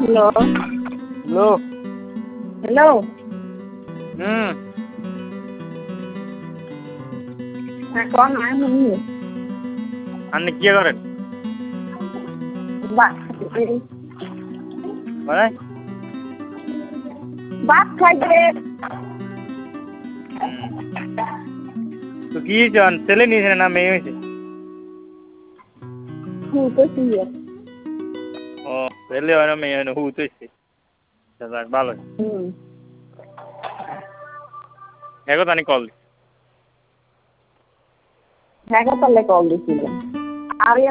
Hello hello. Hello হুম। এখন আমি আপনি কি করেন? ভাত মানে ভাত খাইতে তো কি চান? ছেলে নিয়েছেন না মেয়ে হয়েছে? শুতেছি ও ছেলে হয় না মেয়ে হয় না হুতেছে। যাক ভালো। এখন আমি কল হ্যাঁ তাহলে কল দিছিলাম আর